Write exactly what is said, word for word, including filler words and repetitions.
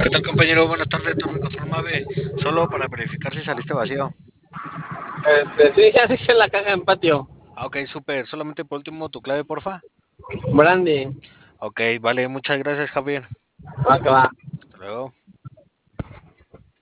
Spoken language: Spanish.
¿Qué tal, compañero? Buenas tardes, Torre Control Mave. Solo para verificar si saliste vacío. Este, sí, ya dejé la caja en patio. Ah, ok, súper. Solamente por último tu clave, porfa. Brandy, Ok, vale, muchas gracias, Javier. va que va. Hasta luego.